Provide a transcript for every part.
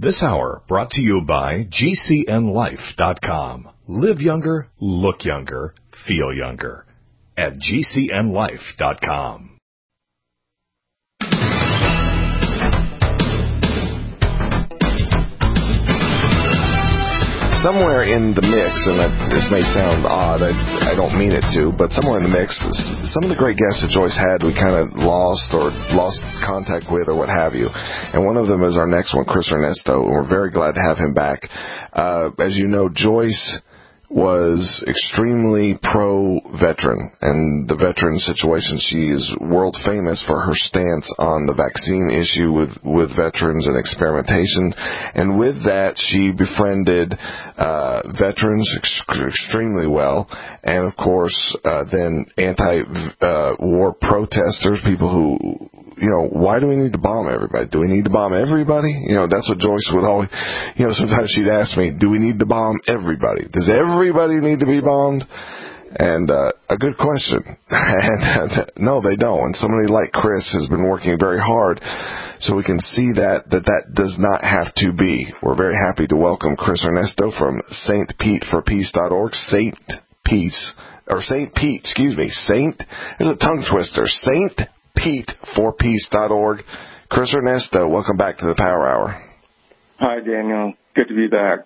This hour brought to you by GCNLife.com. Live younger, look younger, feel younger at GCNLife.com. Somewhere in the mix, and this may sound odd, I don't mean it to, but somewhere in the mix, some of the great guests that Joyce had we kind of lost contact with or what have you. And one of them is our next one, Chris Ernesto, and we're very glad to have him back. As you know, Joyce was extremely pro-veteran and the veteran situation. She is world famous for her stance on the vaccine issue with veterans and experimentation. And with that, she befriended veterans extremely well. And, of course, then anti-war protesters, people who, why do we need to bomb everybody? Do we need to bomb everybody? That's what Joyce would always, sometimes she'd ask me, do we need to bomb everybody? Does everybody need to be bombed? And a good question. And no, they don't. And somebody like Chris has been working very hard so we can see that does not have to be. We're very happy to welcome Chris Ernesto from StPeteforPeace.org. St. Pete, there's a tongue twister. StPeteforPeace.org. Chris Ernesto, welcome back to the Power Hour. Hi, Daniel. Good to be back.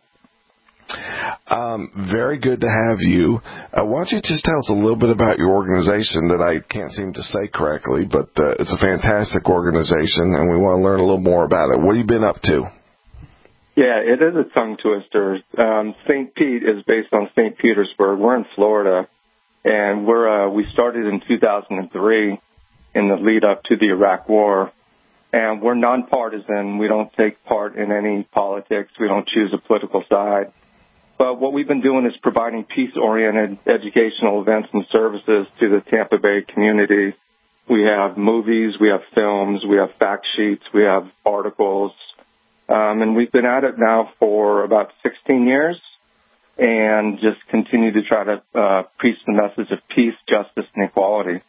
Very good to have you. Why don't you just tell us a little bit about your organization that I can't seem to say correctly, but it's a fantastic organization, and we want to learn a little more about it. What have you been up to? Yeah, it is a tongue twister. St. Pete is based on St. Petersburg. We're in Florida, and we started in 2003 in the lead up to the Iraq War. And we're nonpartisan. We don't take part in any politics. We don't choose a political side. But what we've been doing is providing peace-oriented educational events and services to the Tampa Bay community. We have movies, we have films, we have fact sheets, we have articles. And we've been at it now for about 16 years and just continue to try to preach the message of peace, justice, and equality.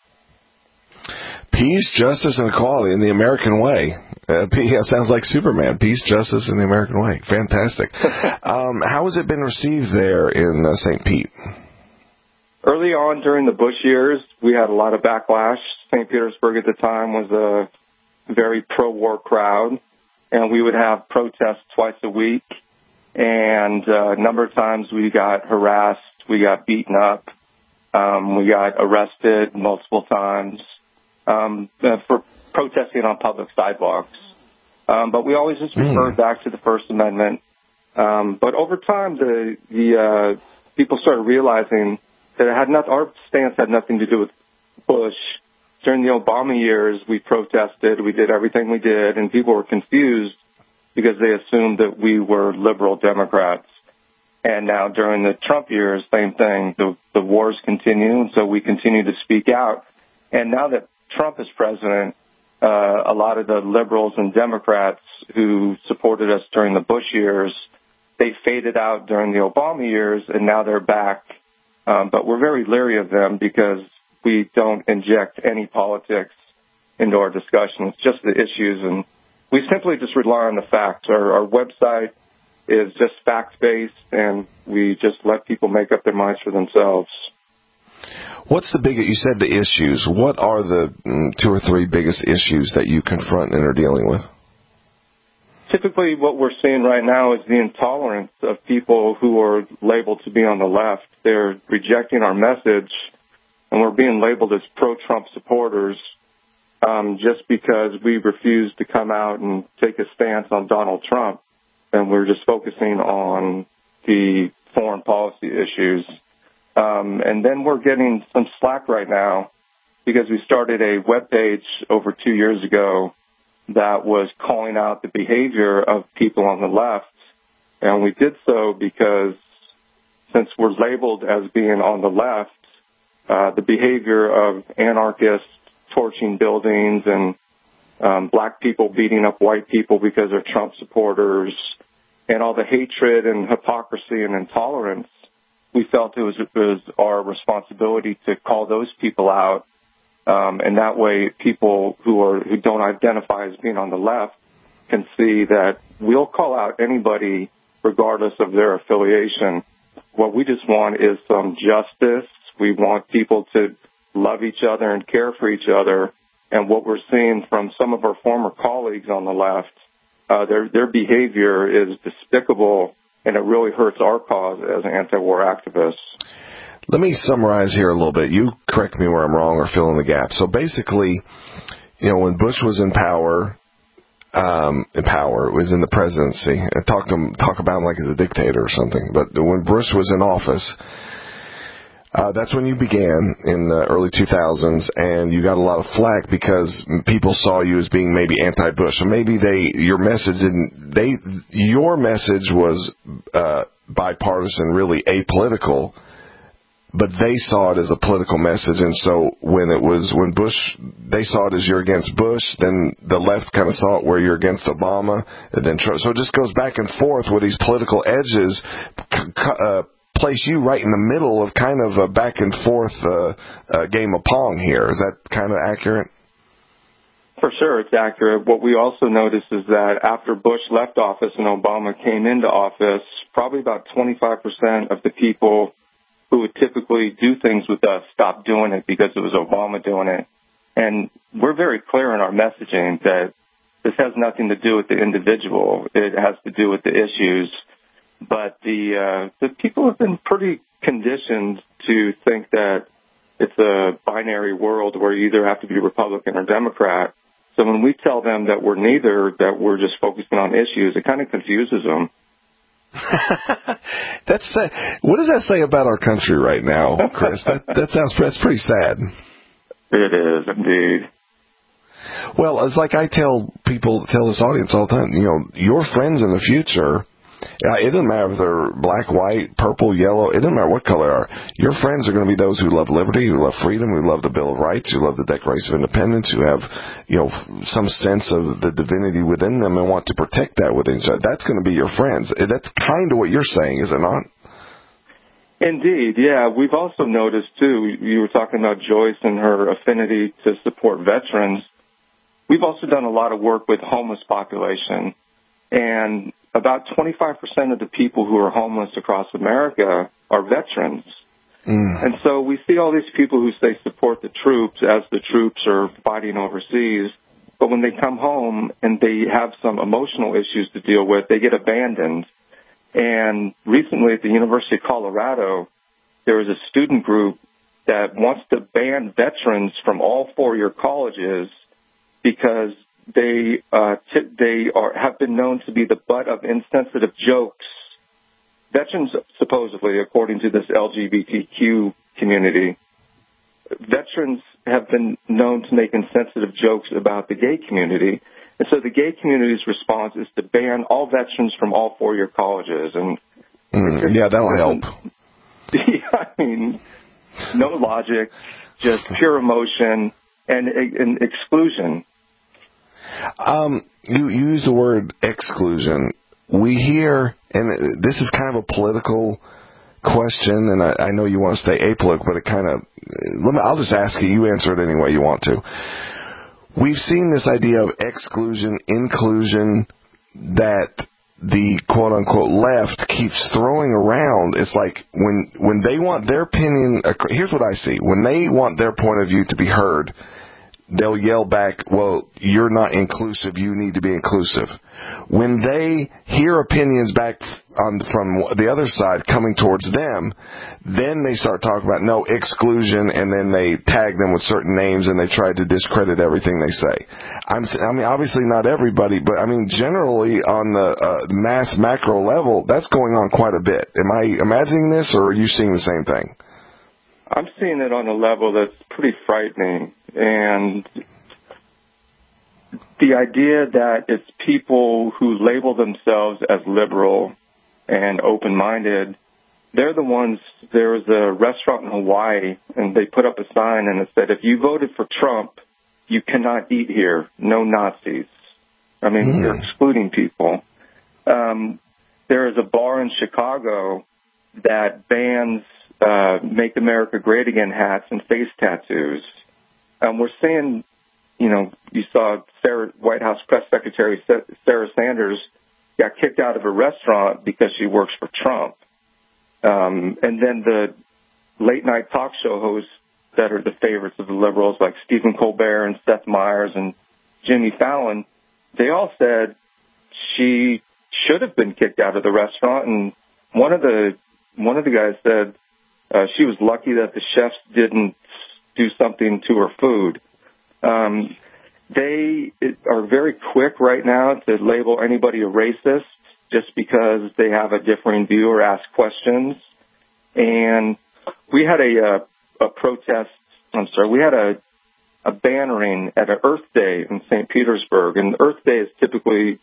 Peace, justice, and equality in the American way. Sounds like Superman. Peace, justice, in the American way. Fantastic. How has it been received there in St. Pete? Early on during the Bush years, we had a lot of backlash. St. Petersburg at the time was a very pro-war crowd, and we would have protests twice a week. And a number of times we got harassed, we got beaten up, we got arrested multiple times. For protesting on public sidewalks. But we always just referred back to the First Amendment. But over time, the people started realizing that our stance had nothing to do with Bush. During the Obama years, we protested, we did everything we did, and people were confused because they assumed that we were liberal Democrats. And now during the Trump years, same thing. The wars continue, and so we continue to speak out. And now that Trump is president, a lot of the liberals and Democrats who supported us during the Bush years, they faded out during the Obama years, and now they're back. But we're very leery of them because we don't inject any politics into our discussions, just the issues. And we simply just rely on the facts. Our website is just fact-based, and we just let people make up their minds for themselves. What's you said the issues. What are the 2 or 3 biggest issues that you confront and are dealing with? Typically what we're seeing right now is the intolerance of people who are labeled to be on the left. They're rejecting our message, and we're being labeled as pro-Trump supporters just because we refuse to come out and take a stance on Donald Trump, and we're just focusing on the foreign policy issues. And then we're getting some slack right now because we started a webpage over 2 years ago that was calling out the behavior of people on the left. And we did so because since we're labeled as being on the left, the behavior of anarchists torching buildings and black people beating up white people because they're Trump supporters and all the hatred and hypocrisy and intolerance, we felt it was our responsibility to call those people out, and that way people who don't identify as being on the left can see that we'll call out anybody regardless of their affiliation. What we just want is some justice. We want people to love each other and care for each other. And what we're seeing from some of our former colleagues on the left, their behavior is despicable, and it really hurts our cause as anti-war activists. Let me summarize here a little bit. You correct me where I'm wrong or fill in the gap. So basically, when Bush was in power, was in the presidency. Talk about him like he's a dictator or something. But when Bush was in office, that's when you began in the early 2000s, and you got a lot of flack because people saw you as being maybe anti-Bush. So maybe your message was bipartisan, really apolitical, but they saw it as a political message. And so when Bush, they saw it as you're against Bush, then the left kind of saw it where you're against Obama, and then Trump. So it just goes back and forth where these political edges place you right in the middle of kind of a back and forth game of Pong here. Is that kind of accurate? For sure, it's accurate. What we also noticed is that after Bush left office and Obama came into office, probably about 25% of the people who would typically do things with us stopped doing it because it was Obama doing it. And we're very clear in our messaging that this has nothing to do with the individual. It has to do with the issues. But the people have been pretty conditioned to think that it's a binary world where you either have to be Republican or Democrat. So when we tell them that we're neither, that we're just focusing on issues, it kind of confuses them. What does that say about our country right now, Chris? That's pretty sad. It is indeed. Well, it's like I tell this audience all the time, your friends in the future, it doesn't matter if they're black, white, purple, yellow, it doesn't matter what color they are. Your friends are going to be those who love liberty, who love freedom, who love the Bill of Rights, who love the Declaration of Independence, who have, some sense of the divinity within them and want to protect that within each other. That's going to be your friends. That's kind of what you're saying, is it not? Indeed, yeah. We've also noticed, too, you were talking about Joyce and her affinity to support veterans. We've also done a lot of work with homeless population, and about 25% of the people who are homeless across America are veterans. And so we see all these people who say support the troops as the troops are fighting overseas, but when they come home and they have some emotional issues to deal with, they get abandoned. And recently at the University of Colorado, there was a student group that wants to ban veterans from all four-year colleges because they have been known to be the butt of insensitive jokes. Veterans, supposedly, according to this LGBTQ community, veterans have been known to make insensitive jokes about the gay community. And so the gay community's response is to ban all veterans from all four-year colleges. And yeah, that'll help. Yeah, I mean, no logic, just pure emotion and exclusion. You use the word exclusion. We hear, and this is kind of a political question, and I know you want to stay apolitical, but I'll just ask you. You answer it any way you want to. We've seen this idea of exclusion, inclusion, that the quote-unquote left keeps throwing around. It's like when they want their opinion, here's what I see. When they want their point of view to be heard, they'll yell back, well, you're not inclusive, you need to be inclusive. When they hear opinions back from the other side coming towards them, then they start talking about no exclusion, and then they tag them with certain names and they try to discredit everything they say. I mean, obviously not everybody, but I mean, generally on the mass macro level, that's going on quite a bit. Am I imagining this, or are you seeing the same thing? I'm seeing it on a level that's pretty frightening. And the idea that it's people who label themselves as liberal and open-minded, they're the ones. There was a restaurant in Hawaii, and they put up a sign, and it said, if you voted for Trump, you cannot eat here. No Nazis. I mean, you're excluding people. There is a bar in Chicago that bans Make America Great Again hats and face tattoos. We're seeing, you saw White House Press Secretary Sarah Sanders got kicked out of a restaurant because she works for Trump. And then the late-night talk show hosts that are the favorites of the liberals, like Stephen Colbert and Seth Meyers and Jimmy Fallon, they all said she should have been kicked out of the restaurant. And one of the guys said she was lucky that the chefs didn't do something to her food. They are very quick right now to label anybody a racist just because they have a differing view or ask questions. And we had a protest, we had a bannering at an Earth Day in St. Petersburg. And Earth Day is typically,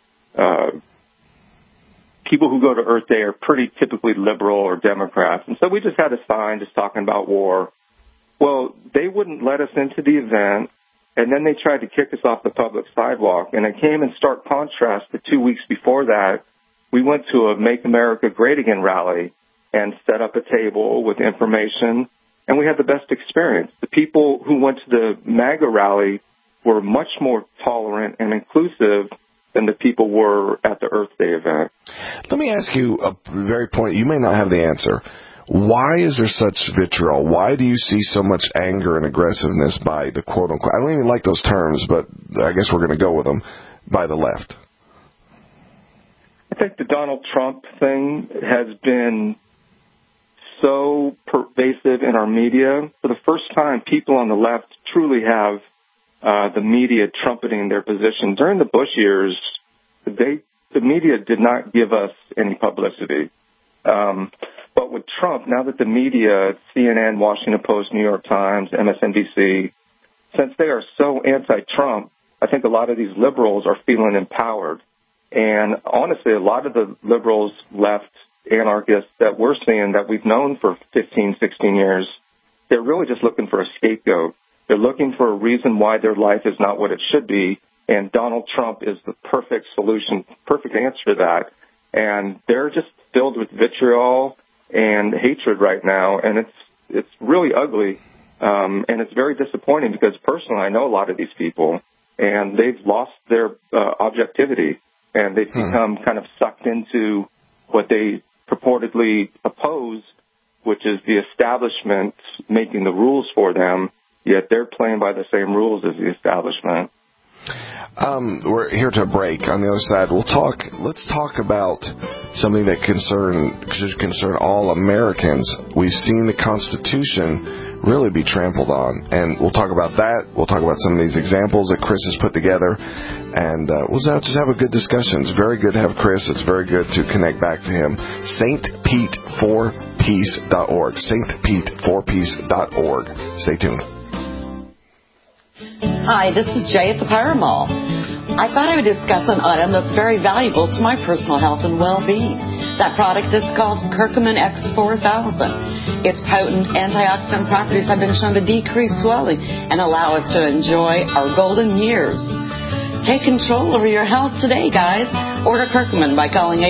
people who go to Earth Day are pretty typically liberal or Democrats. And so we just had a sign just talking about war. Well, they wouldn't let us into the event, and then they tried to kick us off the public sidewalk. And it came in stark contrast that 2 weeks before that, we went to a Make America Great Again rally and set up a table with information, and we had the best experience. The people who went to the MAGA rally were much more tolerant and inclusive than the people were at the Earth Day event. Let me ask you a very point. You may not have the answer. Why is there such vitriol? Why do you see so much anger and aggressiveness by the quote-unquote, I don't even like those terms, but I guess we're going to go with them, by the left? I think the Donald Trump thing has been so pervasive in our media. For the first time, people on the left truly have the media trumpeting their position. During the Bush years, the media did not give us any publicity. But with Trump, now that the media, CNN, Washington Post, New York Times, MSNBC, since they are so anti-Trump, I think a lot of these liberals are feeling empowered. And honestly, a lot of the liberals, left anarchists that we're seeing that we've known for 15, 16 years, they're really just looking for a scapegoat. They're looking for a reason why their life is not what it should be, and Donald Trump is the perfect solution, perfect answer to that. And they're just filled with vitriol and hatred right now, and it's really ugly, and it's very disappointing because personally I know a lot of these people, and they've lost their objectivity, and they've become kind of sucked into what they purportedly oppose, which is the establishment making the rules for them, yet they're playing by the same rules as the establishment. We're here to break. On the other side, let's talk about something that should concern all Americans. We've seen the Constitution really be trampled on, and we'll talk about that. We'll talk about some of these examples that Chris has put together, and we'll just have a good discussion. It's very good to have Chris. It's very good to connect back to him. StPete4Peace.org. StPete4Peace.org. Stay tuned. Hi, this is Jay at the Power Mall. I thought I would discuss an item that's very valuable to my personal health and well-being. That product is called Curcumin X4000. Its potent antioxidant properties have been shown to decrease swelling and allow us to enjoy our golden years. Take control over your health today, guys. Order Curcumin by calling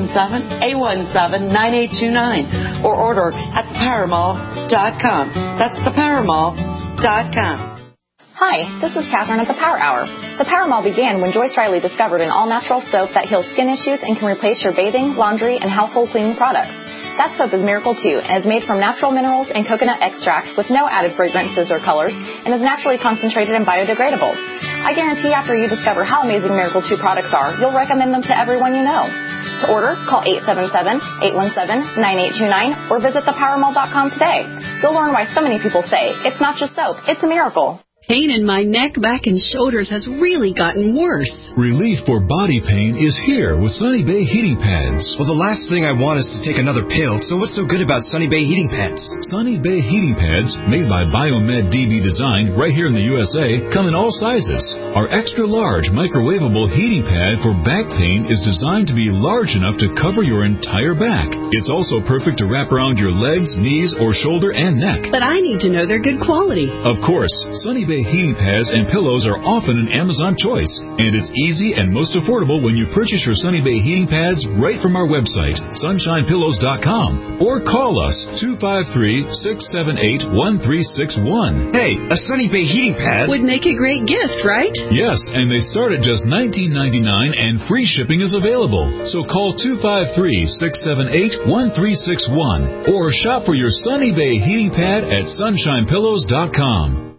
877-817-9829 or order at thepowermall.com. That's thepowermall.com. Hi, this is Catherine at the Power Hour. The Power Mall began when Joyce Riley discovered an all-natural soap that heals skin issues and can replace your bathing, laundry, and household cleaning products. That soap is Miracle 2 and is made from natural minerals and coconut extracts with no added fragrances or colors and is naturally concentrated and biodegradable. I guarantee after you discover how amazing Miracle 2 products are, you'll recommend them to everyone you know. To order, call 877-817-9829 or visit thepowermall.com today. You'll learn why so many people say, it's not just soap, it's a miracle. Pain in my neck, back, and shoulders has really gotten worse. Relief for body pain is here with Sunny Bay heating pads. Well, the last thing I want is to take another pill, so what's so good about Sunny Bay heating pads? Sunny Bay heating pads, made by Biomed DB Design right here in the USA, come in all sizes. Our extra large microwavable heating pad for back pain is designed to be large enough to cover your entire back. It's also perfect to wrap around your legs, knees, or shoulder and neck. But I need to know they're good quality. Of course, Sunny Bay Bay heating pads and pillows are often an Amazon choice, and it's easy and most affordable when you purchase your Sunny Bay heating pads right from our website, sunshinepillows.com, or call us 253-678-1361. Hey, a Sunny Bay heating pad would make a great gift, right? Yes, and they start at just $19.99 and free shipping is available. So call 253-678-1361 or shop for your Sunny Bay heating pad at sunshinepillows.com.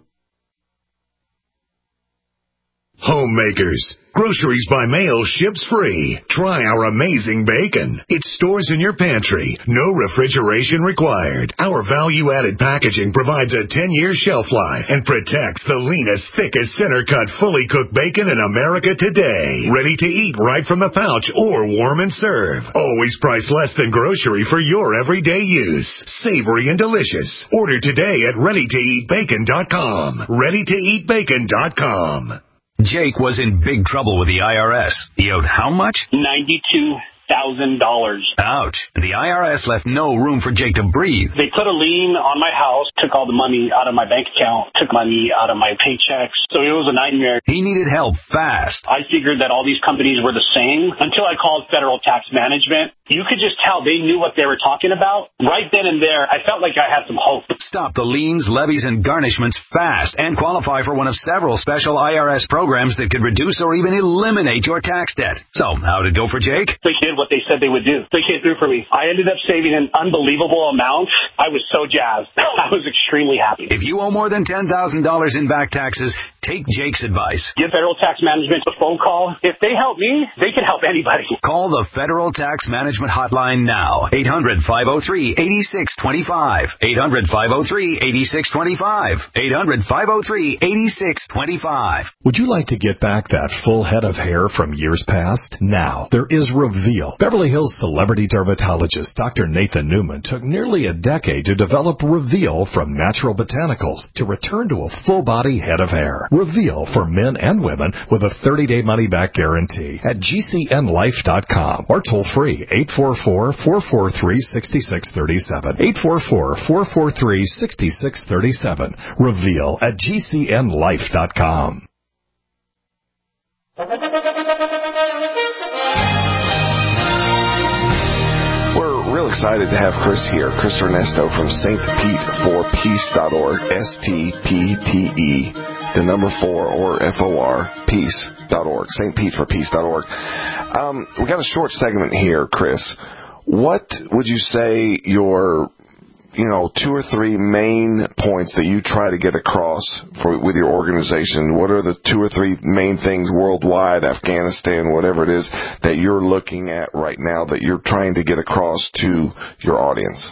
Homemakers. Groceries by mail ships free. Try our amazing bacon. It stores in your pantry. No refrigeration required. Our value-added packaging provides a 10-year shelf life and protects the leanest, thickest, center-cut, fully cooked bacon in America today. Ready to eat right from the pouch or warm and serve. Always priced less than grocery for your everyday use. Savory and delicious. Order today at ReadyToEatBacon.com. ReadyToEatBacon.com. Jake was in big trouble with the IRS. He owed how much? $92,000. Ouch. The IRS left no room for Jake to breathe. They put a lien on my house, took all the money out of my bank account, took money out of my paychecks. So it was a nightmare. He needed help fast. I figured that all these companies were the same until I called Federal Tax Management. You could just tell they knew what they were talking about. Right then and there, I felt like I had some hope. Stop the liens, levies, and garnishments fast and qualify for one of several special IRS programs that could reduce or even eliminate your tax debt. So, how'd it go for Jake? They did what they said they would do. They came through for me. I ended up saving an unbelievable amount. I was so jazzed. I was extremely happy. If you owe more than $10,000 in back taxes, take Jake's advice. Give Federal Tax Management a phone call. If they help me, they can help anybody. Call the Federal Tax Management hotline now. 800-503-8625. 800-503-8625. 800-503-8625. Would you like to get back that full head of hair from years past? Now, there is Reveal. Beverly Hills celebrity dermatologist Dr. Nathan Newman took nearly a decade to develop Reveal from natural botanicals to return to a full-body head of hair. Reveal for men and women with a 30-day money-back guarantee at GCNlife.com or toll-free 844-443-6637. 844-443-6637. Reveal at GCNlife.com. We're real excited to have Chris here. Chris Ernesto from StPete4Peace.org. STPTE, the number 4 or FOR, peace.org. StPete4Peace.org. We got a short segment here, Chris. What would you say your 2 or 3 main points that you try to get across with your organization? What are the 2 or 3 main things worldwide, Afghanistan, whatever it is, that you're looking at right now that you're trying to get across to your audience?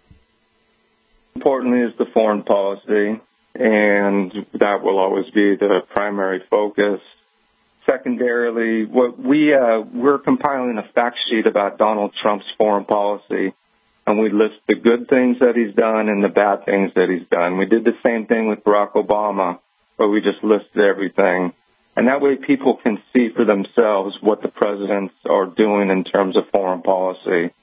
Importantly is the foreign policy, and that will always be the primary focus. Secondarily, we're compiling a fact sheet about Donald Trump's foreign policy, and we list the good things that he's done and the bad things that he's done. We did the same thing with Barack Obama, where we just listed everything. And that way people can see for themselves what the presidents are doing in terms of foreign policy.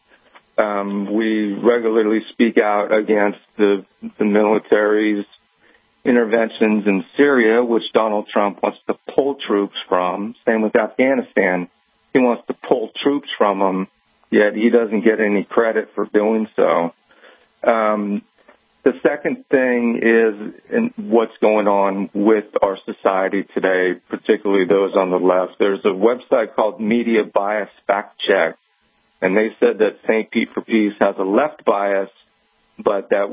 We regularly speak out against the military's interventions in Syria, which Donald Trump wants to pull troops from. Same with Afghanistan. He wants to pull troops from them, yet he doesn't get any credit for doing so. The second thing is what's going on with our society today, particularly those on the left. There's a website called Media Bias Fact Check, and they said that St. Pete for Peace has a left bias, but that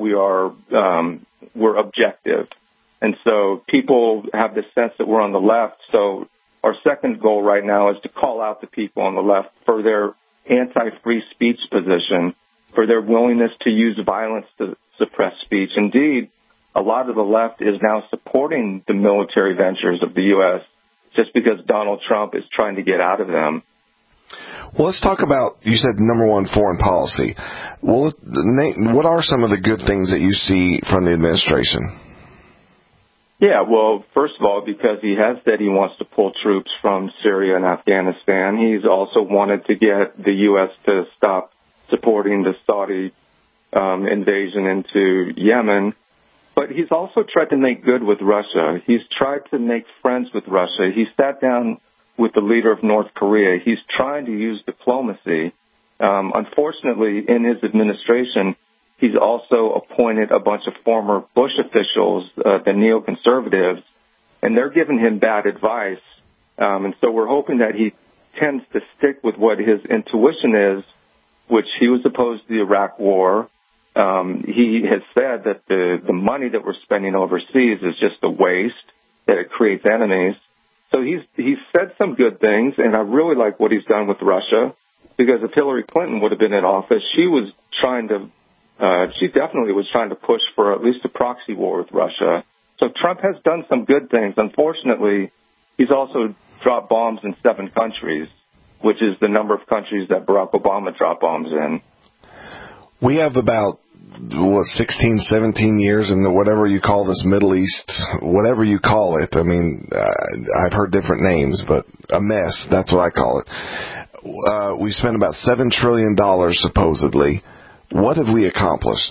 we're objective. And so people have the sense that we're on the left. So our second goal right now is to call out the people on the left for their anti-free speech position, for their willingness to use violence to suppress speech. Indeed, a lot of the left is now supporting the military ventures of the U.S. just because Donald Trump is trying to get out of them. Well, let's talk about, you said number 1, foreign policy. Well, what are some of the good things that you see from the administration? Yeah, well, first of all, because he has said he wants to pull troops from Syria and Afghanistan, he's also wanted to get the U.S. to stop supporting the Saudi invasion into Yemen. But he's also tried to make good with Russia. He's tried to make friends with Russia. He sat down with the leader of North Korea. He's trying to use diplomacy. Unfortunately, in his administration, he's also appointed a bunch of former Bush officials, the neoconservatives, and they're giving him bad advice. And so we're hoping that he tends to stick with what his intuition is, which he was opposed to the Iraq War. He has said that the money that we're spending overseas is just a waste, that it creates enemies. So he's said some good things, and I really like what he's done with Russia, because if Hillary Clinton would have been in office, she definitely was trying to push for at least a proxy war with Russia. So Trump has done some good things. Unfortunately, he's also dropped bombs in 7 countries, which is the number of countries that Barack Obama dropped bombs in. We have about 16, 17 years in the whatever you call this Middle East, whatever you call it. I mean, I've heard different names, but a mess, that's what I call it. We spent about $7 trillion, supposedly. What have we accomplished?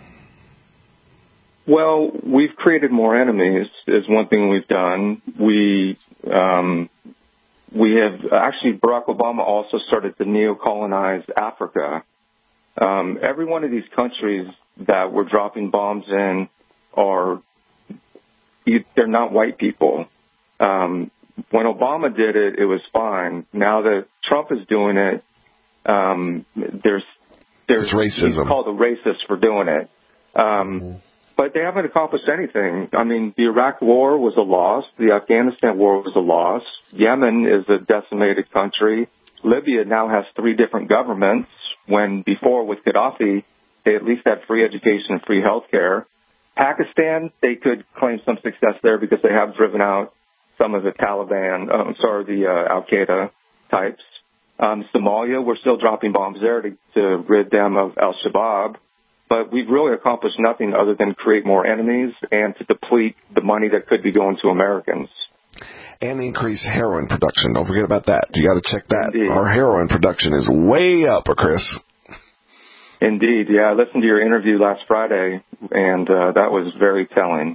Well, we've created more enemies, is one thing we've done. We have actually, Barack Obama also started to neocolonize Africa. Every one of these countries that we're dropping bombs in they're not white people. When Obama did it, it was fine. Now that Trump is doing it, there's racism. He's called a racist for doing it. But they haven't accomplished anything. I mean, the Iraq War was a loss. The Afghanistan War was a loss. Yemen is a decimated country. Libya now has 3 different governments, when before with Gaddafi, they at least had free education and free health care. Pakistan, they could claim some success there because they have driven out some of the Taliban, Al-Qaeda types. Somalia, we're still dropping bombs there to rid them of al-Shabaab. But we've really accomplished nothing other than create more enemies and to deplete the money that could be going to Americans. And increase heroin production. Don't forget about that. You got to check that. Indeed. Our heroin production is way up, Chris. Indeed, yeah. I listened to your interview last Friday, and that was very telling.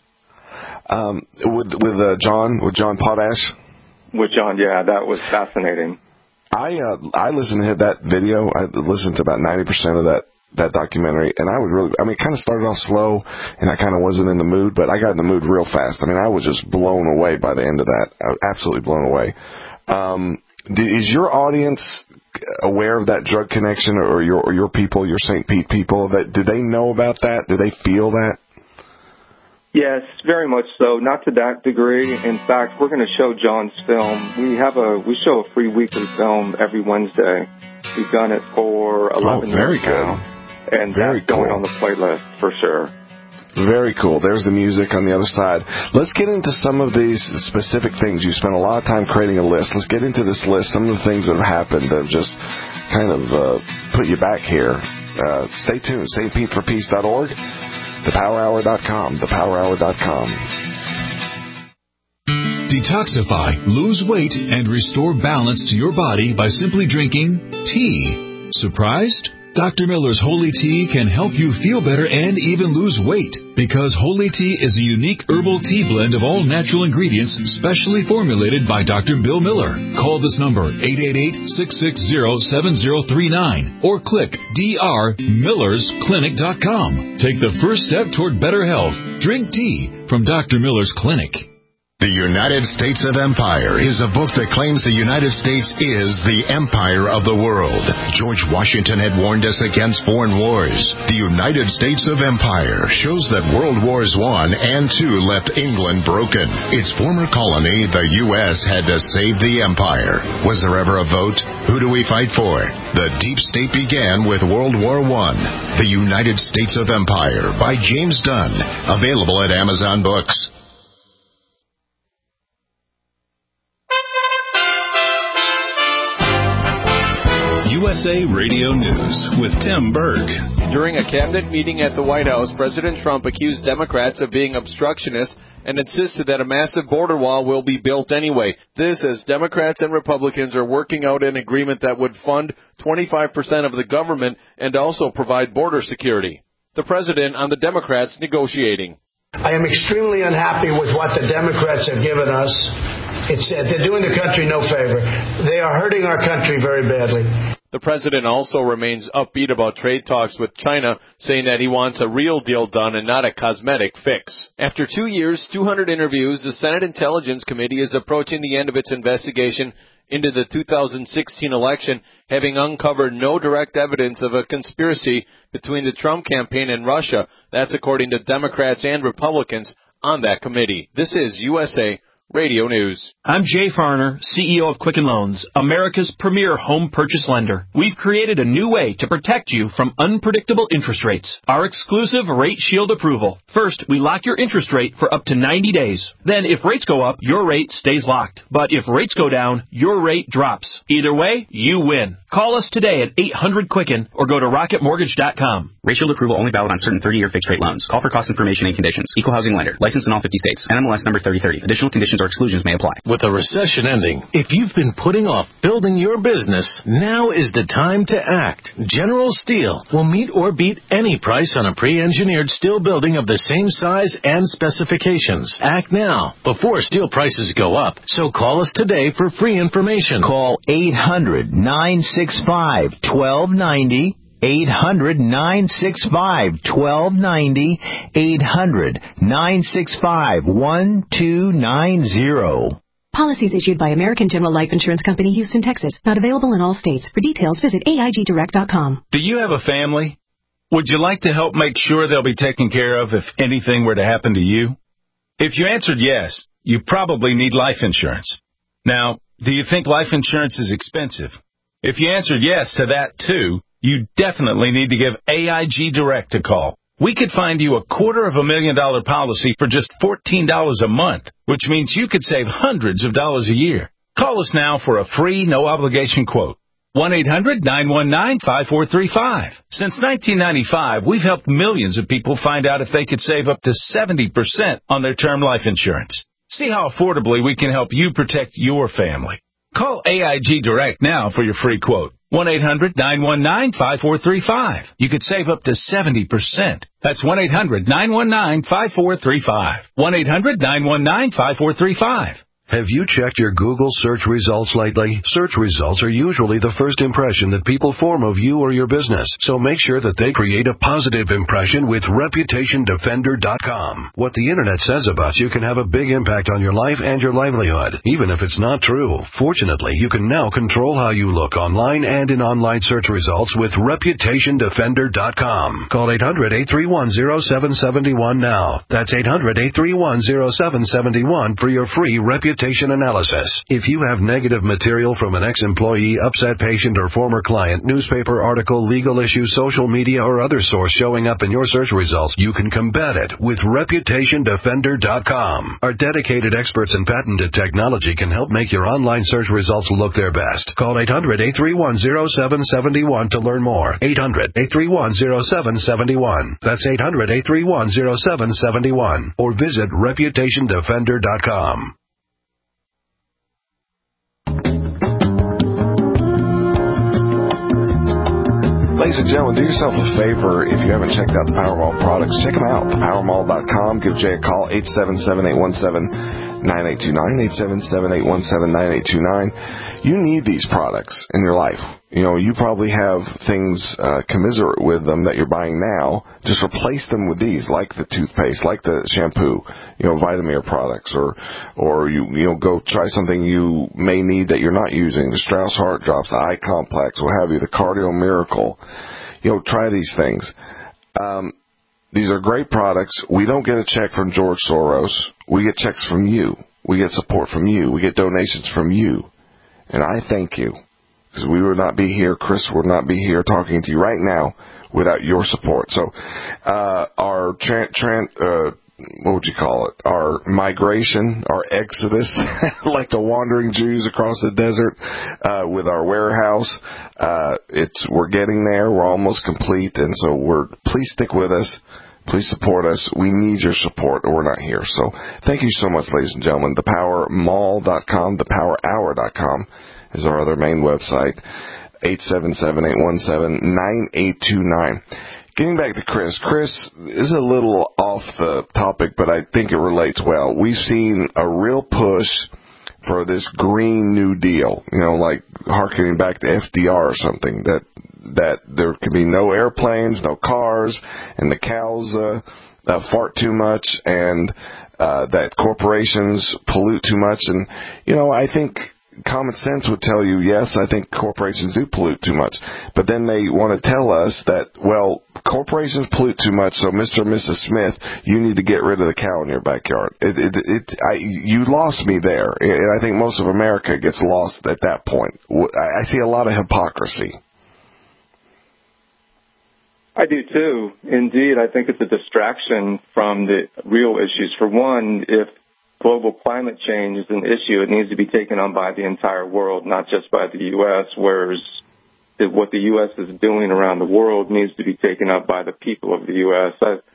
With John Potash? With John, yeah, that was fascinating. I listened to that video. I listened to about 90% of that documentary, and it kind of started off slow, and I kind of wasn't in the mood, but I got in the mood real fast. I mean, I was just blown away by the end of that. I was absolutely blown away. Is your audience aware of that drug connection, or your people, your St. Pete people? Do they know about that? Do they feel that? Yes, very much so. Not to that degree. In fact, we're going to show John's film. We show a free weekly film every Wednesday. We've done it for 11 very years good. now. And very that's going on the playlist for sure. Very cool. There's the music on the other side. Let's get into some of these specific things. You spent a lot of time creating a list. Let's get into this list, some of the things that have happened that have just kind of put you back here. Stay tuned. stpeteforpeace.org, thepowerhour.com, thepowerhour.com. Detoxify, lose weight, and restore balance to your body by simply drinking tea. Surprised? Dr. Miller's Holy Tea can help you feel better and even lose weight, because Holy Tea is a unique herbal tea blend of all natural ingredients specially formulated by Dr. Bill Miller. Call this number, 888-660-7039, or click drmillersclinic.com. Take the first step toward better health. Drink tea from Dr. Miller's Clinic. The United States of Empire is a book that claims the United States is the empire of the world. George Washington had warned us against foreign wars. The United States of Empire shows that World Wars I and II left England broken. Its former colony, the U.S., had to save the empire. Was there ever a vote? Who do we fight for? The deep state began with World War I. The United States of Empire by James Dunn. Available at Amazon Books. USA Radio News with Tim Berg. During a cabinet meeting at the White House, President Trump accused Democrats of being obstructionists and insisted that a massive border wall will be built anyway. This as Democrats and Republicans are working out an agreement that would fund 25% of the government and also provide border security. the president on the Democrats negotiating. I am extremely unhappy with what the Democrats have given us. They're doing the country no favor. They are hurting our country very badly. The president also remains upbeat about trade talks with China, saying that he wants a real deal done and not a cosmetic fix. After 2 years, 200 interviews, the Senate Intelligence Committee is approaching the end of its investigation into the 2016 election, having uncovered no direct evidence of a conspiracy between the Trump campaign and Russia. That's according to Democrats and Republicans on that committee. This is USA Radio News. I'm Jay Farner, CEO of Quicken Loans, America's premier home purchase lender. We've created a new way to protect you from unpredictable interest rates. Our exclusive Rate Shield approval. First, we lock your interest rate for up to 90 days. Then, if rates go up, your rate stays locked. But if rates go down, your rate drops. Either way, you win. Call us today at 800-QUICKEN or go to rocketmortgage.com. Rate Shield approval only valid on certain 30-year fixed-rate loans. Call for cost information and conditions. Equal housing lender. Licensed in all 50 states. NMLS number 3030. Additional conditions or exclusions may apply. With a recession ending, if you've been putting off building your business, now is the time to act. General Steel will meet or beat any price on a pre-engineered steel building of the same size and specifications. Act now, before steel prices go up. So call us today for free information. Call 800-965-1290. 800-965-1290, 800-965-1290. Policies issued by American General Life Insurance Company, Houston, Texas. Not available in all states. For details, visit AIGdirect.com. Do you have a family? Would you like to help make sure they'll be taken care of if anything were to happen to you? If you answered yes, you probably need life insurance. Now, do you think life insurance is expensive? If you answered yes to that, too, you definitely need to give AIG Direct a call. We could find you a $250,000 policy for just $14 a month, which means you could save hundreds of dollars a year. Call us now for a free, no-obligation quote. 1-800-919-5435. Since 1995, we've helped millions of people find out if they could save up to 70% on their term life insurance. See how affordably we can help you protect your family. Call AIG Direct now for your free quote. 1-800-919-5435. You could save up to 70%. That's 1-800-919-5435. 1-800-919-5435. Have you checked your Google search results lately? Search results are usually the first impression that people form of you or your business, so make sure that they create a positive impression with ReputationDefender.com. What the Internet says about you can have a big impact on your life and your livelihood, even if it's not true. Fortunately, you can now control how you look online and in online search results with ReputationDefender.com. Call 800-831-0771 now. That's 800-831-0771 for your free reputation analysis. If you have negative material from an ex-employee, upset patient, or former client, newspaper article, legal issue, social media, or other source showing up in your search results, you can combat it with ReputationDefender.com. Our dedicated experts in patented technology can help make your online search results look their best. Call 800-831-0771 to learn more. 800-831-0771. That's 800-831-0771. Or visit ReputationDefender.com. Ladies and gentlemen, do yourself a favor. If you haven't checked out the Powermall products, check them out. Powermall.com. Give Jay a call, 877-817-9829, 877-817-9829. You need these products in your life. You know, you probably have things commiserate with them that you're buying now. Just replace them with these, like the toothpaste, like the shampoo, Vitamir products, or you go try something you may need that you're not using, the Strauss Heart Drops, the Eye Complex, what have you, the Cardio Miracle. Try these things. These are great products. We don't get a check from George Soros. We get checks from you. We get support from you. We get donations from you. And I thank you. Because we would not be here, Chris would not be here talking to you right now without your support. So, our what would you call it? Our migration, our exodus, like the wandering Jews across the desert, with our warehouse, we're getting there. We're almost complete. And so please stick with us. Please support us. We need your support or we're not here. So thank you so much, ladies and gentlemen. ThePowerMall.com, ThePowerHour.com is our other main website. 877-817-9829. Getting back to Chris. Chris is a little off the topic, but I think it relates well. We've seen a real push for this Green New Deal, like harkening back to FDR or something, that there can be no airplanes, no cars, and the cows fart too much, and that corporations pollute too much. And, I think common sense would tell you, yes, I think corporations do pollute too much. But then they want to tell us that, well, corporations pollute too much, so Mr. and Mrs. Smith, you need to get rid of the cow in your backyard. You lost me there, and I think most of America gets lost at that point. I see a lot of hypocrisy. I do too. Indeed, I think it's a distraction from the real issues. For one, if global climate change is an issue, it needs to be taken on by the entire world, not just by the U.S., whereas what the U.S. is doing around the world needs to be taken up by the people of the U.S.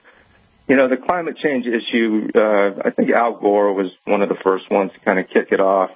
The climate change issue, I think Al Gore was one of the first ones to kind of kick it off.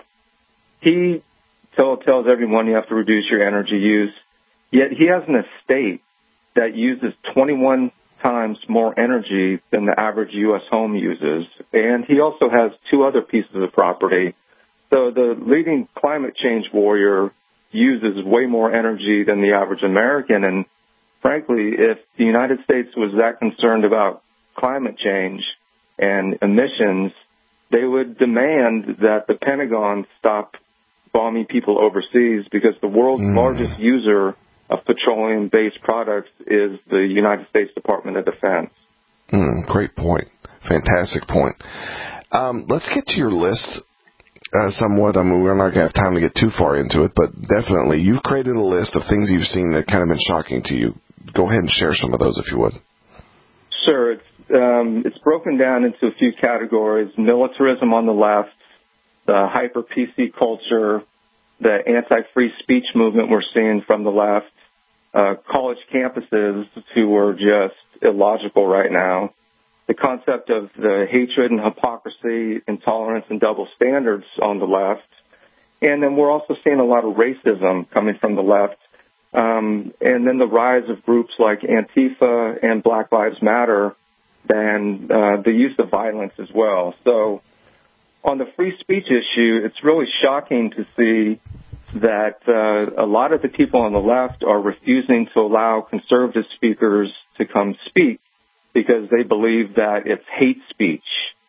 He tells everyone you have to reduce your energy use, yet he has an estate that uses 21 times more energy than the average U.S. home uses. And he also has 2 other pieces of property. So the leading climate change warrior uses way more energy than the average American. And frankly, if the United States was that concerned about climate change and emissions, they would demand that the Pentagon stop bombing people overseas, because the world's largest user of petroleum-based products is the United States Department of Defense. Great point. Fantastic point. Let's get to your list somewhat. I mean, we're not going to have time to get too far into it, but definitely you've created a list of things you've seen that kind of been shocking to you. Go ahead and share some of those if you would. Sure. It's broken down into a few categories: militarism on the left, the hyper-PC culture, the anti-free speech movement we're seeing from the left, college campuses who are just illogical right now, the concept of the hatred and hypocrisy, intolerance and double standards on the left, and then we're also seeing a lot of racism coming from the left, and then the rise of groups like Antifa and Black Lives Matter, and the use of violence as well. So on the free speech issue, it's really shocking to see that a lot of the people on the left are refusing to allow conservative speakers to come speak because they believe that it's hate speech,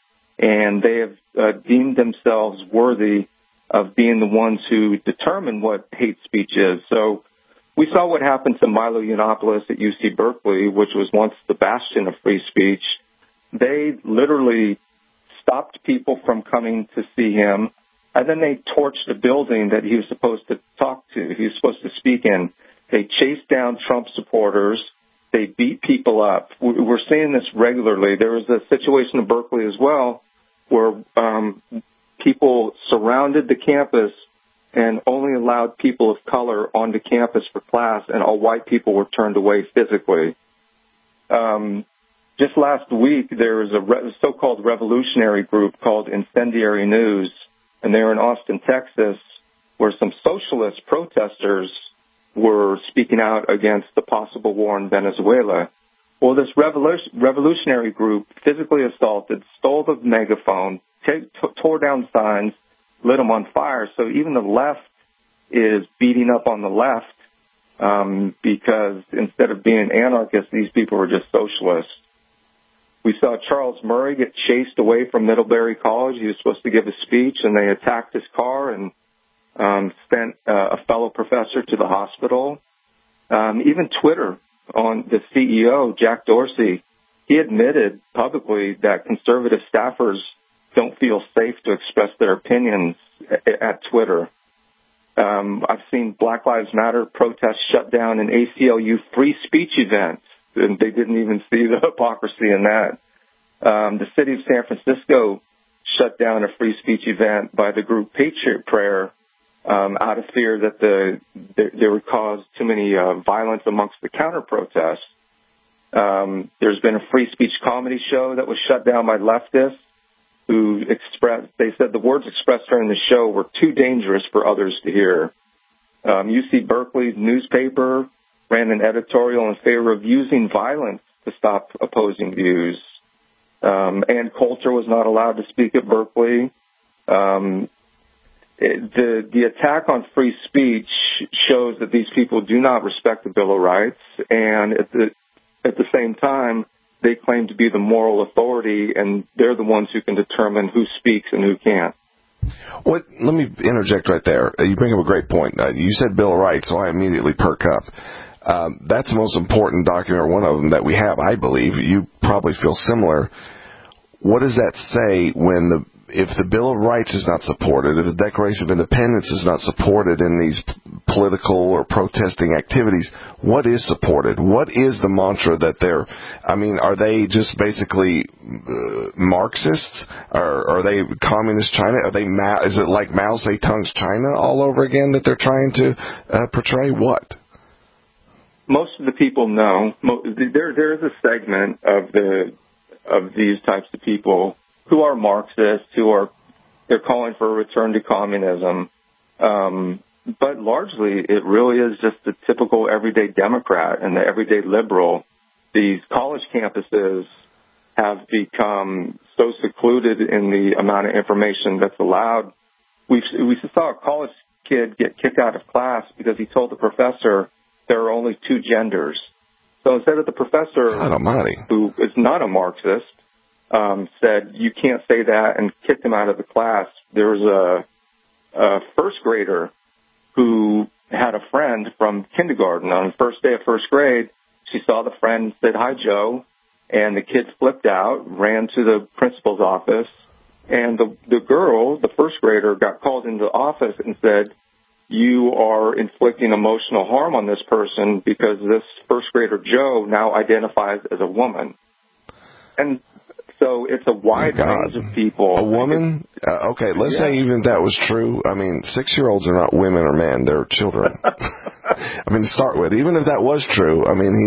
and they have deemed themselves worthy of being the ones who determine what hate speech is. So we saw what happened to Milo Yiannopoulos at UC Berkeley, which was once the bastion of free speech. They literally stopped people from coming to see him, and then they torched a building that he was supposed to talk to, he was supposed to speak in. They chased down Trump supporters. They beat people up. We're seeing this regularly. There was a situation in Berkeley as well where people surrounded the campus and only allowed people of color onto campus for class, and all white people were turned away physically. Just last week, there was a so-called revolutionary group called Incendiary News, and they were in Austin, Texas, where some socialist protesters were speaking out against the possible war in Venezuela. Well, this revolutionary group physically assaulted, stole the megaphone, tore down signs, lit them on fire. So even the left is beating up on the left because instead of being anarchists, these people were just socialists. We saw Charles Murray get chased away from Middlebury College. He was supposed to give a speech, and they attacked his car and sent a fellow professor to the hospital. Even Twitter, on the CEO, Jack Dorsey, he admitted publicly that conservative staffers don't feel safe to express their opinions at Twitter. I've seen Black Lives Matter protests shut down an ACLU free speech event, and they didn't even see the hypocrisy in that. The city of San Francisco shut down a free speech event by the group Patriot Prayer out of fear that there would cause too many violence amongst the counter-protests. There's been a free speech comedy show that was shut down by leftists who they said the words expressed during the show were too dangerous for others to hear. UC Berkeley's newspaper ran an editorial in favor of using violence to stop opposing views. Ann Coulter was not allowed to speak at Berkeley. The attack on free speech shows that these people do not respect the Bill of Rights, and at the same time, they claim to be the moral authority, and they're the ones who can determine who speaks and who can't. Let me interject right there. You bring up a great point. You said Bill of Rights, so I immediately perk up. That's the most important document, or one of them, that we have, I believe. You probably feel similar. What does that say if the Bill of Rights is not supported, if the Declaration of Independence is not supported in these political or protesting activities, what is supported? What is the mantra that are they just basically Marxists? Are they communist China? Is it like Mao Zedong's China all over again that they're trying to portray? What? Most of the people know. There is a segment of these types of people who are Marxists, they're calling for a return to communism. But largely, it really is just the typical everyday Democrat and the everyday liberal. These college campuses have become so secluded in the amount of information that's allowed. We saw a college kid get kicked out of class because he told the professor there are only two genders. So instead of the professor, who is not a Marxist, said, you can't say that, and kicked him out of the class, there was a first grader who had a friend from kindergarten. On the first day of first grade, she saw the friend and said, hi, Joe, and the kid flipped out, ran to the principal's office, and the girl, the first grader, got called into the office and said, you are inflicting emotional harm on this person because this first grader, Joe, now identifies as a woman. And so it's a wide range of people. A woman? Okay, let's say even if that was true. I mean, 6-year-olds are not women or men. They're children. I mean, to start with, even if that was true, I mean,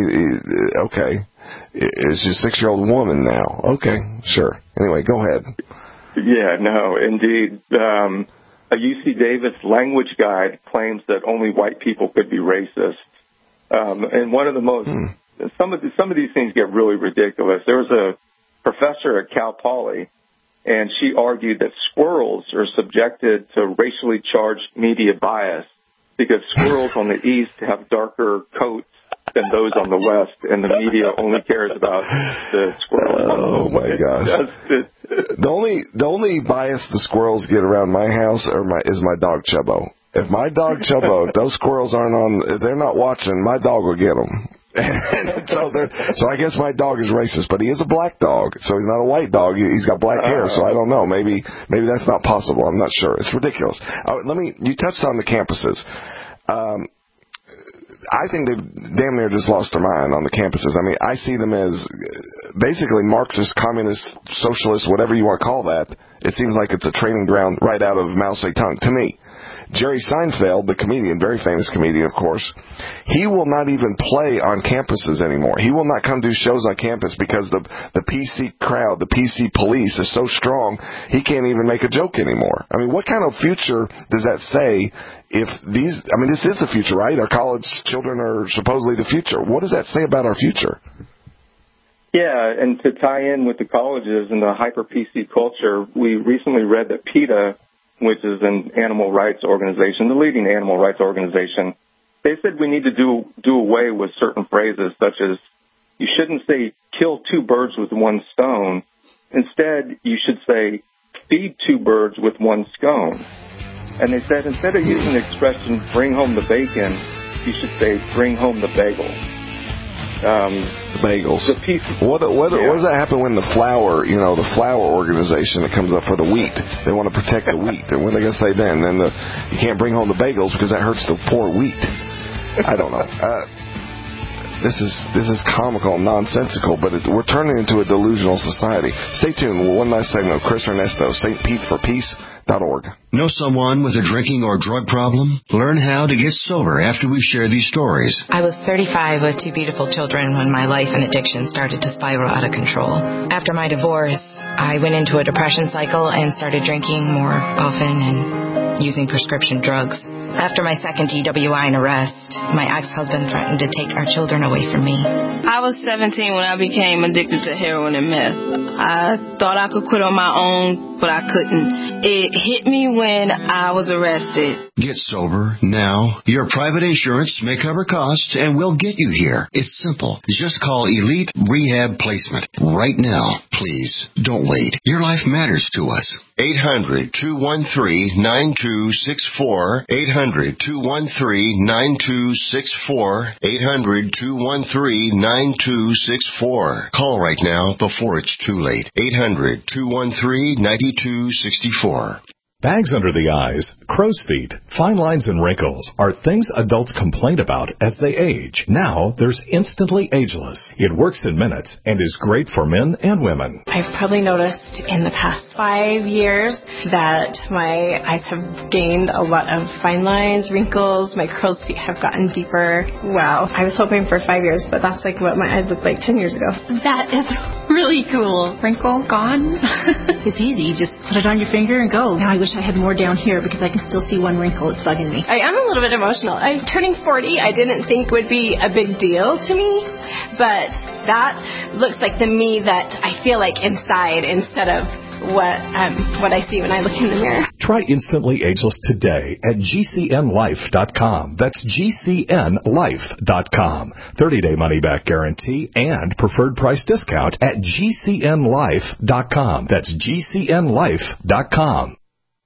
it's just a 6-year-old woman now. Okay, sure. Anyway, go ahead. Yeah, no, indeed. A UC Davis language guide claims that only white people could be racist. And one of the most, some of these things get really ridiculous. There was a professor at Cal Poly, and she argued that squirrels are subjected to racially charged media bias because squirrels on the east have darker coats than those on the west, and the media only cares about the squirrels on the west. Oh, my gosh. The only bias the squirrels get around my house is my dog Chubbo. If my dog Chubbo, if those squirrels if they're not watching, my dog will get them. So I guess my dog is racist, but he is a black dog, so he's not a white dog. He's got black hair, so I don't know. Maybe that's not possible. I'm not sure. It's ridiculous. You touched on the campuses. I think they've damn near just lost their mind on the campuses. I mean, I see them as basically Marxist, communist, socialist, whatever you want to call that. It seems like it's a training ground right out of Mao Zedong to me. Jerry Seinfeld, the comedian, very famous comedian, of course, he will not even play on campuses anymore. He will not come do shows on campus because the PC crowd, the PC police is so strong, he can't even make a joke anymore. I mean, what kind of future does that say if this is the future, right? Our college children are supposedly the future. What does that say about our future? Yeah, and to tie in with the colleges and the hyper-PC culture, we recently read that PETA, which is an animal rights organization, the leading animal rights organization, they said we need to do away with certain phrases such as, you shouldn't say, kill two birds with one stone. Instead, you should say, feed two birds with one scone. And they said, instead of using the expression, bring home the bacon, you should say, bring home the bagel. The bagels. What does that happen when the flour organization that comes up for the wheat, they want to protect the wheat? And what are they going to say then? Then you can't bring home the bagels because that hurts the poor wheat. I don't know. This is comical and nonsensical, but we're turning into a delusional society. Stay tuned. One last segment of Chris Ernesto, stpeteforpeace.org. Know someone with a drinking or drug problem? Learn how to get sober after we share these stories. I was 35 with 2 beautiful children when my life and addiction started to spiral out of control. After my divorce, I went into a depression cycle and started drinking more often, and using prescription drugs. After my second DWI and arrest, my ex-husband threatened to take our children away from me. I was 17 when I became addicted to heroin and meth. I thought I could quit on my own, but I couldn't. It hit me when I was arrested. Get sober now. Your private insurance may cover costs and we'll get you here. It's simple. Just call Elite Rehab Placement right now. Please, don't wait. Your life matters to us. 800-213-9264. 800-213-9264. 800-213-9264. Call right now before it's too late. 800-213-9264. Bags under the eyes, crow's feet, fine lines and wrinkles are things adults complain about as they age. Now, there's Instantly Ageless. It works in minutes and is great for men and women. I've probably noticed in the past 5 years that my eyes have gained a lot of fine lines, wrinkles, my crow's feet have gotten deeper. Wow. I was hoping for 5 years, but that's like what my eyes looked like 10 years ago. That is really cool. Wrinkle gone. It's easy. You just put it on your finger and go. Now I wish I had more down here because I can still see one wrinkle. It's bugging me. I am a little bit emotional. I'm turning 40. I didn't think would be a big deal to me, but that looks like the me that I feel like inside instead of what I see when I look in the mirror. Try Instantly Ageless today at GCNLife.com. That's GCNLife.com. 30-day money-back guarantee and preferred price discount at GCNLife.com. That's GCNLife.com.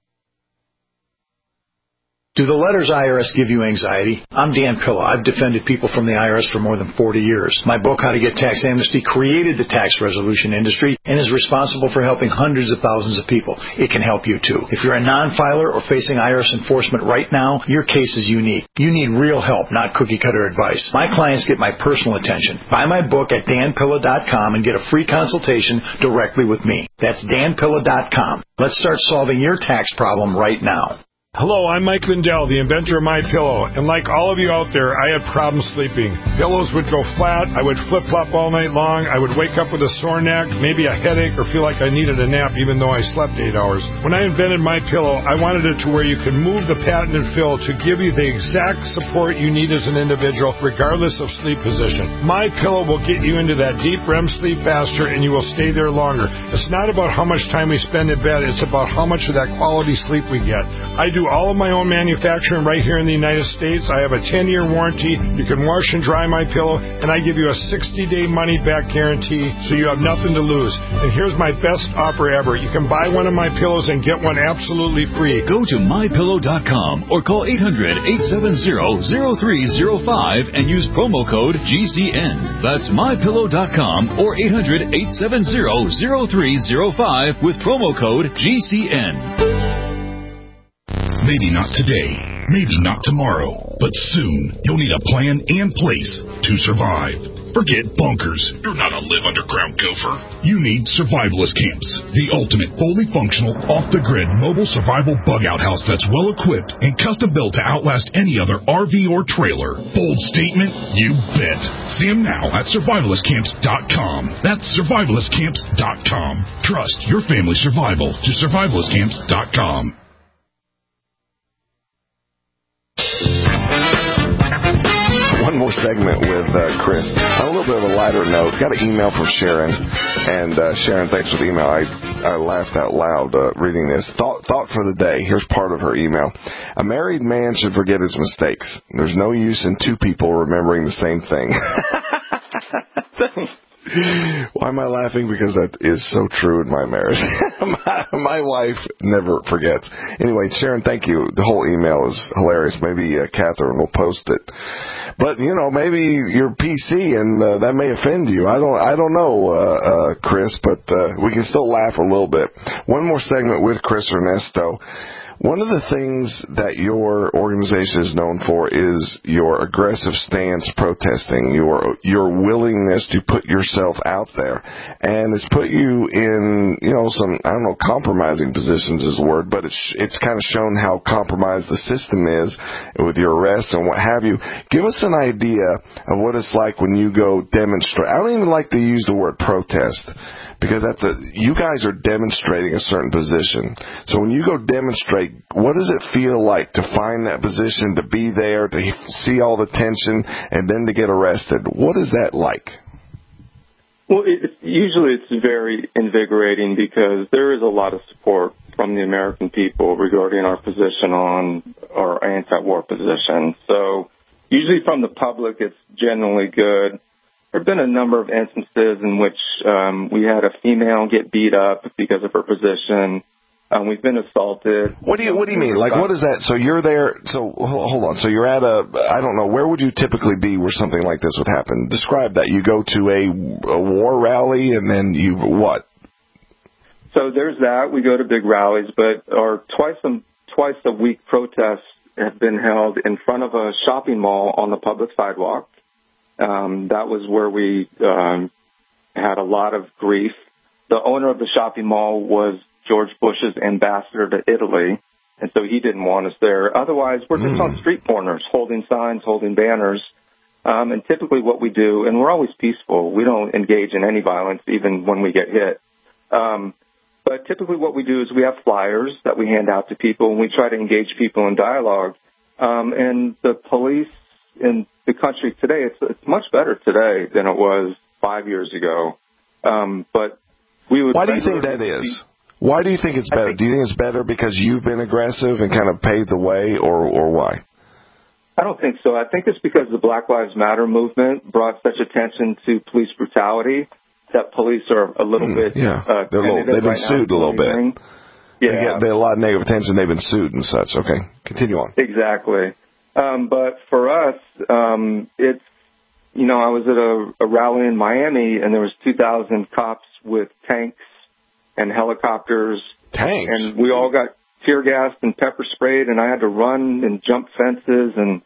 Do the letters IRS give you anxiety? I'm Dan Pilla. I've defended people from the IRS for more than 40 years. My book, How to Get Tax Amnesty, created the tax resolution industry and is responsible for helping hundreds of thousands of people. It can help you, too. If you're a non-filer or facing IRS enforcement right now, your case is unique. You need real help, not cookie-cutter advice. My clients get my personal attention. Buy my book at danpilla.com and get a free consultation directly with me. That's danpilla.com. Let's start solving your tax problem right now. Hello, I'm Mike Lindell, the inventor of MyPillow, and like all of you out there, I had problems sleeping. Pillows would go flat, I would flip-flop all night long, I would wake up with a sore neck, maybe a headache, or feel like I needed a nap even though I slept 8 hours. When I invented MyPillow, I wanted it to where you can move the patented fill to give you the exact support you need as an individual, regardless of sleep position. MyPillow will get you into that deep REM sleep faster, and you will stay there longer. It's not about how much time we spend in bed, it's about how much of that quality sleep we get. I do all of my own manufacturing right here in the United States. I have a 10-year warranty. You can wash and dry my pillow, and I give you a 60-day money-back guarantee, so you have nothing to lose. And here's my best offer ever. You can buy one of my pillows and get one absolutely free. Go to MyPillow.com or call 800-870-0305 and use promo code GCN. That's MyPillow.com or 800-870-0305 with promo code GCN. Maybe not today, maybe not tomorrow, but soon you'll need a plan and place to survive. Forget bunkers. You're not a live underground gopher. You need survivalist camps, the ultimate fully functional, off-the-grid mobile survival bug-out house that's well-equipped and custom-built to outlast any other RV or trailer. Bold statement? You bet. See them now at survivalistcamps.com. That's survivalistcamps.com. Trust your family's survival to survivalistcamps.com. One more segment with Chris. On a little bit of a lighter note, got an email from Sharon. And Sharon, thanks for the email. I laughed out loud reading this. Thought for the day. Here's part of her email. A married man should forget his mistakes. There's no use in two people remembering the same thing. Why am I laughing? Because that is so true in my marriage. my wife never forgets. Anyway, Sharon, thank you. The whole email is hilarious. Maybe Catherine will post it. But, maybe you're PC and that may offend you. I don't know, Chris, but we can still laugh a little bit. One more segment with Chris Ernesto. One of the things that your organization is known for is your aggressive stance protesting, your willingness to put yourself out there. And it's put you in, some, compromising positions is the word, but it's kind of shown how compromised the system is with your arrests and what have you. Give us an idea of what it's like when you go demonstrate. I don't even like to use the word protest, Because you guys are demonstrating a certain position. So when you go demonstrate, what does it feel like to find that position, to be there, to see all the tension, and then to get arrested? What is that like? Well, usually it's very invigorating because there is a lot of support from the American people regarding our position on our anti-war position. So usually from the public, it's generally good. There have been a number of instances in which we had a female get beat up because of her position. We've been assaulted. What do you mean? Like, what is that? So you're there. So hold on. So you're at I don't know, where would you typically be where something like this would happen? Describe that. You go to a war rally and then you what? So there's that. We go to big rallies, but our twice a week protests have been held in front of a shopping mall on the public sidewalk. That was where we had a lot of grief. The owner of the shopping mall was George Bush's ambassador to Italy, and so he didn't want us there. Otherwise, we're just on street corners, holding signs, holding banners, and typically what we do, and we're always peaceful. We don't engage in any violence, even when we get hit. But typically what we do is we have flyers that we hand out to people, and we try to engage people in dialogue. And the police in the country today, it's much better today than it was 5 years ago. But we would. Why do you think that is? Why do you think it's better? Do you think it's better because you've been aggressive and kind of paved the way, or why? I don't think so. I think it's because the Black Lives Matter movement brought such attention to police brutality that police are a little bit they've been sued a little bit. Yeah. They get a lot of negative attention. They've been sued and such. Okay, continue on. Exactly. But for us, it's, I was at a rally in Miami, and there was 2,000 cops with tanks and helicopters. Tanks? And we all got tear gassed and pepper sprayed, and I had to run and jump fences. And,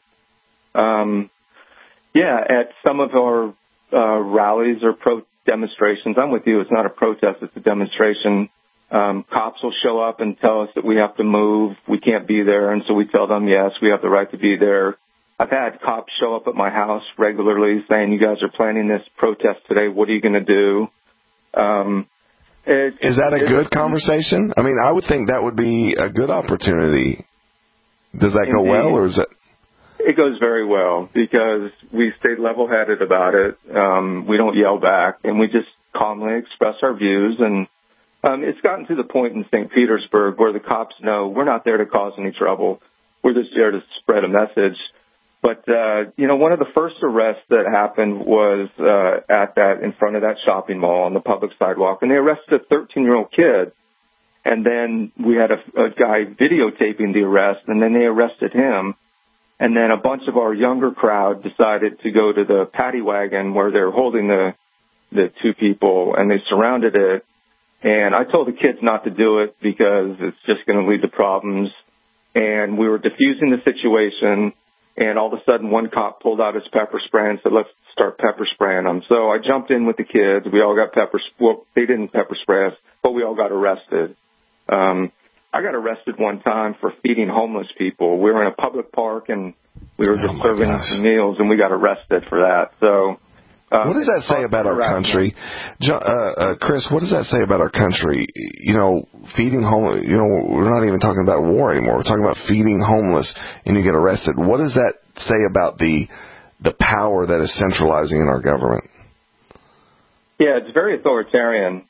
at some of our rallies or demonstrations, I'm with you, it's not a protest, it's a demonstration. Cops will show up and tell us that we have to move, we can't be there, and so we tell them, yes, we have the right to be there. I've had cops show up at my house regularly saying, you guys are planning this protest today, what are you going to do? Is that a good conversation? I mean, I would think that would be a good opportunity. Does that go well, or is it? It goes very well because we stay level-headed about it. We don't yell back, and we just calmly express our views. And it's gotten to the point in St. Petersburg where the cops know we're not there to cause any trouble. We're just there to spread a message. But, one of the first arrests that happened was in front of that shopping mall on the public sidewalk, and they arrested a 13-year-old kid. And then we had a guy videotaping the arrest, and then they arrested him. And then a bunch of our younger crowd decided to go to the paddy wagon where they're holding the two people, and they surrounded it. And I told the kids not to do it because it's just going to lead to problems. And we were diffusing the situation, and all of a sudden one cop pulled out his pepper spray and said, let's start pepper spraying them. So I jumped in with the kids. We all got they didn't pepper spray us, but we all got arrested. I got arrested one time for feeding homeless people. We were in a public park, and we were just serving them some meals, and we got arrested for that. So, what does that say about our country? Chris, what does that say about our country? Feeding homeless, we're not even talking about war anymore. We're talking about feeding homeless, and you get arrested. What does that say about the power that is centralizing in our government? Yeah, it's very authoritarian.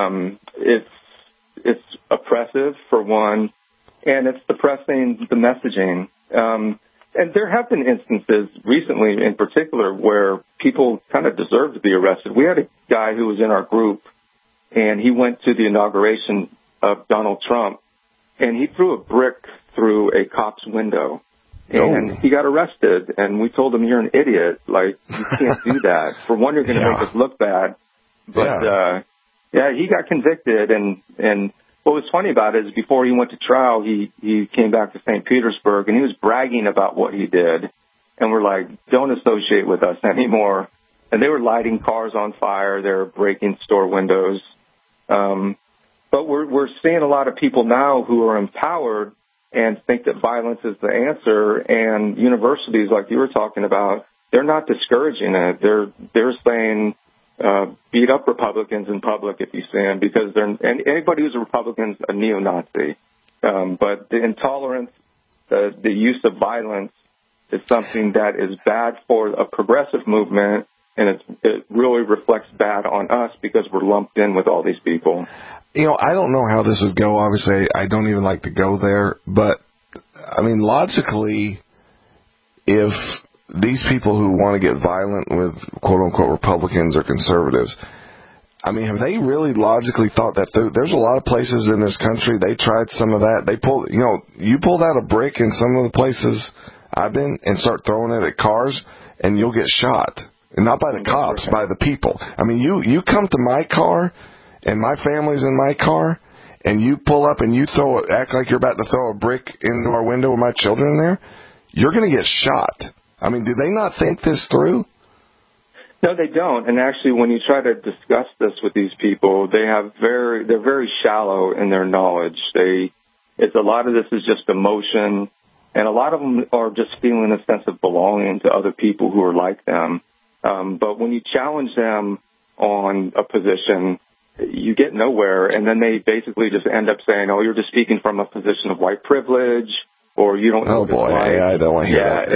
It's oppressive, for one, and it's suppressing the messaging. And there have been instances recently in particular where people kind of deserve to be arrested. We had a guy who was in our group, and he went to the inauguration of Donald Trump, and he threw a brick through a cop's window. And he got arrested, and we told him, you're an idiot. Like, you can't do that. For one, you're going to make us look bad. But, he got convicted, and what was funny about it is before he went to trial, he came back to St. Petersburg, and he was bragging about what he did. And we're like, don't associate with us anymore. And they were lighting cars on fire. They were breaking store windows. But we're seeing a lot of people now who are empowered and think that violence is the answer. And universities, like you were talking about, they're not discouraging it. They're saying, beat up Republicans in public if you see them, because and anybody who's a Republican is a neo-Nazi. But the intolerance, the use of violence is something that is bad for a progressive movement, and it really reflects bad on us because we're lumped in with all these people. You know, I don't know how this would go. Obviously, I don't even like to go there. But, I mean, logically, if these people who want to get violent with quote-unquote Republicans or conservatives, I mean, have they really logically thought that there's a lot of places in this country, they tried some of that. They pulled, you pulled out a brick in some of the places I've been and start throwing it at cars, and you'll get shot. And not by the cops, by the people. I mean, you come to my car, and my family's in my car, and you pull up and you act like you're about to throw a brick into our window with my children in there, you're going to get shot. I mean, do they not think this through? No, they don't. And actually, when you try to discuss this with these people, they're very shallow in their knowledge. A lot of this is just emotion, and a lot of them are just feeling a sense of belonging to other people who are like them. But when you challenge them on a position, you get nowhere, and then they basically just end up saying, "Oh, you're just speaking from a position of white privilege," or "You don't know." Oh boy, I don't want to hear that.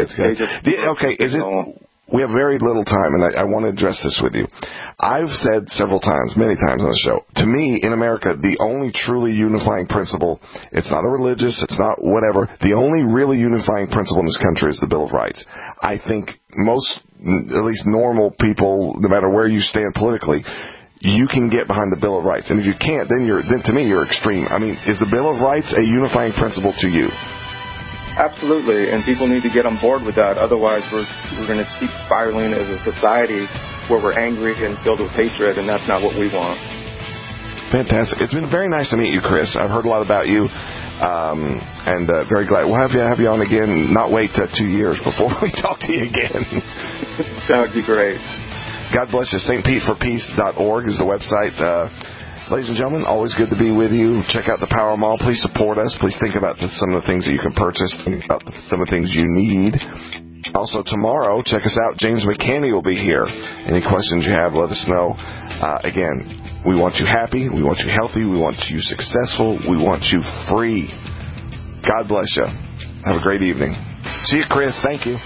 We have very little time, and I want to address this with you. I've said many times on the show, to me, in America, the only truly unifying principle, it's not a religious, it's not whatever, the only really unifying principle in this country is the Bill of Rights. I think most, at least normal people, no matter where you stand politically, you can get behind the Bill of Rights. And if you can't, then to me, you're extreme. I mean, is the Bill of Rights a unifying principle to you? Absolutely, and people need to get on board with that. Otherwise, we're going to keep spiraling as a society where we're angry and filled with hatred, and that's not what we want. Fantastic. It's been very nice to meet you, Chris. I've heard a lot about you, and very glad. We'll have you on again. Not wait 2 years before we talk to you again. That would be great. God bless you. stpeteforpeace.org is the website. Ladies and gentlemen, always good to be with you. Check out the Power Mall. Please support us. Please think about some of the things that you can purchase. Think about some of the things you need. Also, tomorrow, check us out. James McCanney will be here. Any questions you have, let us know. Again, we want you happy. We want you healthy. We want you successful. We want you free. God bless you. Have a great evening. See you, Chris. Thank you.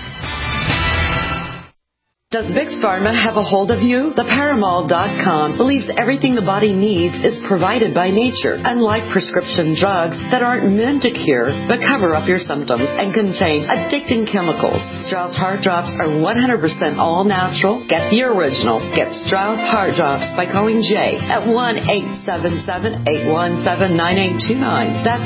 Does Big Pharma have a hold of you? TheParaMall.com believes everything the body needs is provided by nature, unlike prescription drugs that aren't meant to cure but cover up your symptoms and contain addicting chemicals. Strauss Heart Drops are 100% all natural. Get the original. Get Strauss Heart Drops by calling Jay at 1-877-817-9829. That's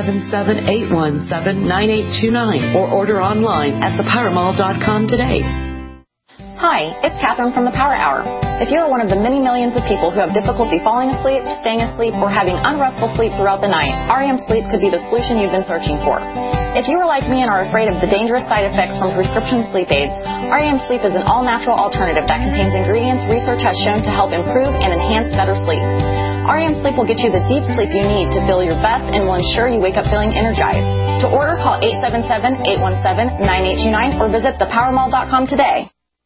877-817-9829. Or order online at TheParaMall.com today. Hi, it's Catherine from the Power Hour. If you are one of the many millions of people who have difficulty falling asleep, staying asleep, or having unrestful sleep throughout the night, REM Sleep could be the solution you've been searching for. If you are like me and are afraid of the dangerous side effects from prescription sleep aids, REM Sleep is an all-natural alternative that contains ingredients research has shown to help improve and enhance better sleep. REM Sleep will get you the deep sleep you need to feel your best and will ensure you wake up feeling energized. To order, call 877-817-9829 or visit thepowermall.com today.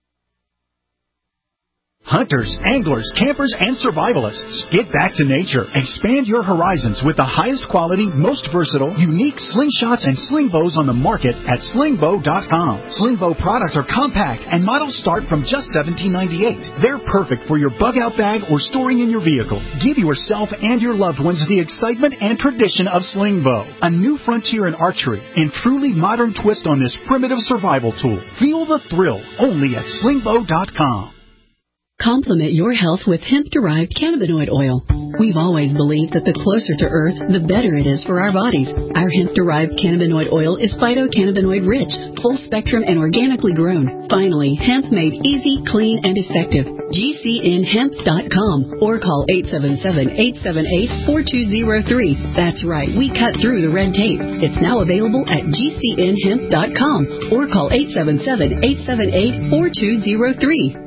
Hunters, anglers, campers, and survivalists. Get back to nature. Expand your horizons with the highest quality, most versatile, unique slingshots and sling bows on the market at slingbow.com. Slingbow products are compact and models start from just $17.98. They're perfect for your bug-out bag or storing in your vehicle. Give yourself and your loved ones the excitement and tradition of Slingbow, a new frontier in archery and truly modern twist on this primitive survival tool. Feel the thrill only at slingbow.com. Complement your health with hemp-derived cannabinoid oil. We've always believed that the closer to Earth, the better it is for our bodies. Our hemp-derived cannabinoid oil is phytocannabinoid-rich, full-spectrum, and organically grown. Finally, hemp made easy, clean, and effective. GCNhemp.com or call 877-878-4203. That's right, we cut through the red tape. It's now available at GCNhemp.com or call 877-878-4203.